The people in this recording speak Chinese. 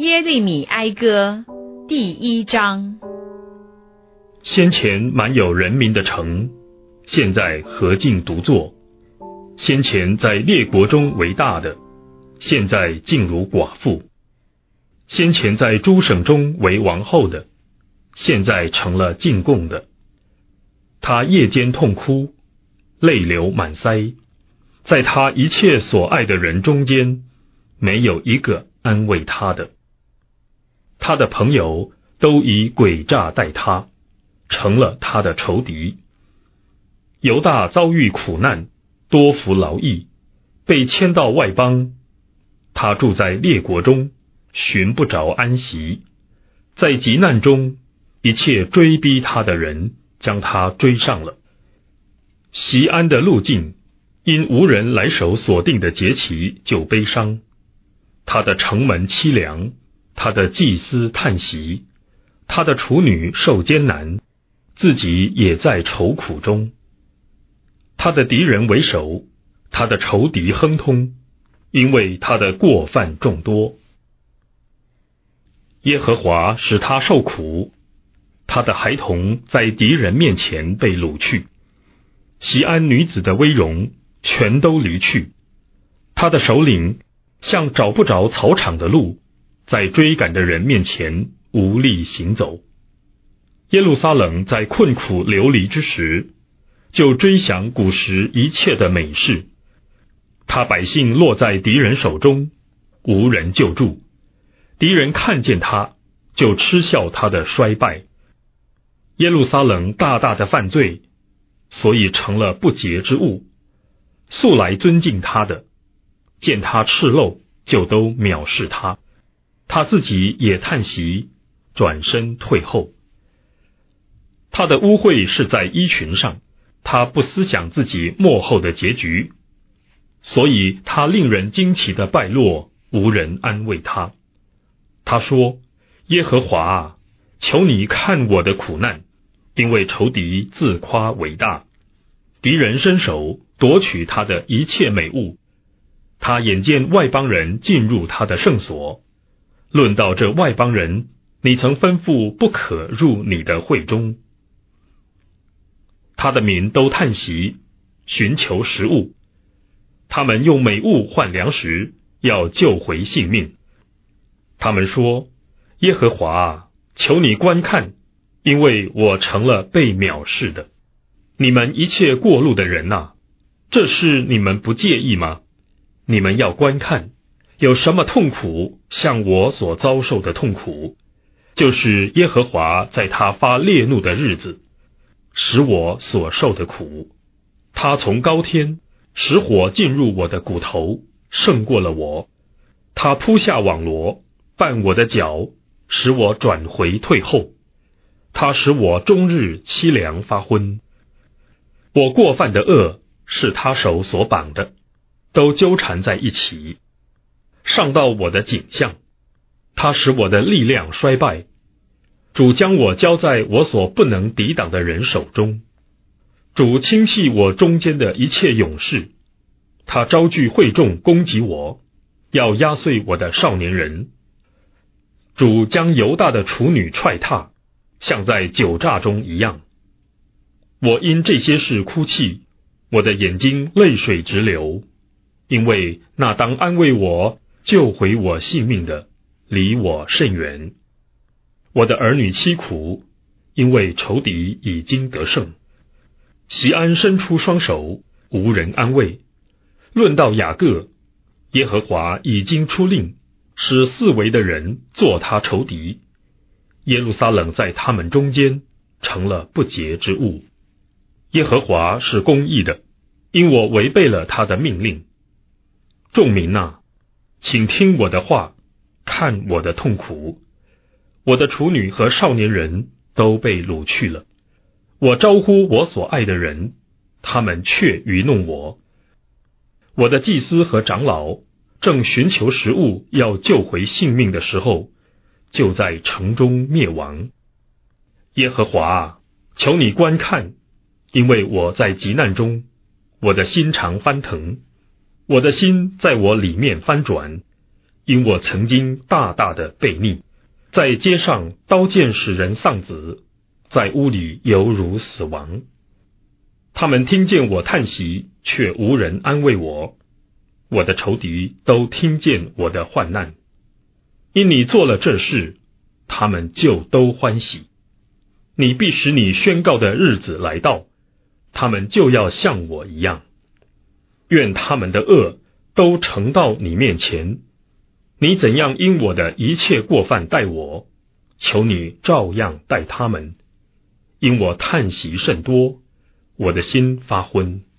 耶利米哀歌第1章。 先前满有人民的城，现在何竟独坐？先前在列国中为大的，现在竟如寡妇；先前在诸省中为王后的，现在成了进贡的。他夜间痛哭，泪流满腮，在他一切所爱的人中间，没有一个安慰他的。他的朋友都以诡诈待他，成了他的仇敌。犹大遭遇苦难，多服劳役，被迁到外邦。他住在列国中，寻不着安息。在急难中，一切追逼他的人将他追上了。锡安的路径，因无人来守所定的节期就悲伤。他的城门凄凉，他的祭司叹息，他的处女受艰难，自己也在愁苦中。他的敌人为首，他的仇敌亨通，因为他的过犯众多。耶和华使他受苦，他的孩童在敌人面前被掳去。锡安女子的威荣全都离去，他的首领像找不着草场的鹿，在追赶的人面前无力行走。耶路撒冷在困苦流离之时，就追想古时一切的美事。他百姓落在敌人手中，无人救助。敌人看见他，就嗤笑他的衰败。耶路撒冷大大的犯罪，所以成了不洁之物。素来尊敬他的，见他赤露，就都藐视他。他自己也叹息，转身退后。他的污秽是在衣裙上，他不思想自己末后的结局，所以他令人惊奇的败落，无人安慰他。他说：耶和华啊，求你看我的苦难，因为仇敌自夸伟大，敌人伸手夺取他的一切美物。他眼见外邦人进入他的圣所，论到这外邦人，你曾吩咐不可入你的会中。他的民都叹息，寻求食物，他们用美物换粮食，要救回性命。他们说：耶和华啊，求你观看，因为我成了被藐视的。你们一切过路的人啊，这事你们不介意吗？你们要观看，有什么痛苦像我所遭受的痛苦，就是耶和华在他发烈怒的日子使我所受的苦。他从高天使火进入我的骨头，胜过了我。他铺下网罗，绊我的脚，使我转回退后。他使我终日凄凉发昏。我过犯的恶是他手所绑的，都纠缠在一起，上到我的颈项。他使我的力量衰败。主将我交在我所不能抵挡的人手中。主轻弃我中间的一切勇士。他招聚会众攻击我，要压碎我的少年人。主将犹大的处女踹踏，像在酒榨中一样。我因这些事哭泣，我的眼睛泪水直流，因为那当安慰我、救回我性命的，离我甚远。我的儿女凄苦，因为仇敌已经得胜。锡安伸出双手，无人安慰。论到雅各，耶和华已经出令，使四围的人做他仇敌。耶路撒冷在他们中间成了不洁之物。耶和华是公义的，因我违背了他的命令。众民啊，请听我的话，看我的痛苦。我的处女和少年人都被掳去了。我招呼我所爱的人，他们却愚弄我。我的祭司和长老正寻求食物要救回性命的时候，就在城中灭亡。耶和华啊，求你观看，因为我在急难中，我的心肠翻腾，我的心在我里面翻转， 因我曾经大大的悖逆，在街上刀剑使人丧子，在屋里犹如死亡。他们听见我叹息，却无人安慰我。我的仇敌都听见我的患难，因你做了这事，他们就都欢喜。你必使你宣告的日子来到，他们就要像我一样。愿他们的恶都呈到你面前，你怎样因我的一切过犯待我，求你照样待他们。因我叹息甚多，我的心发昏。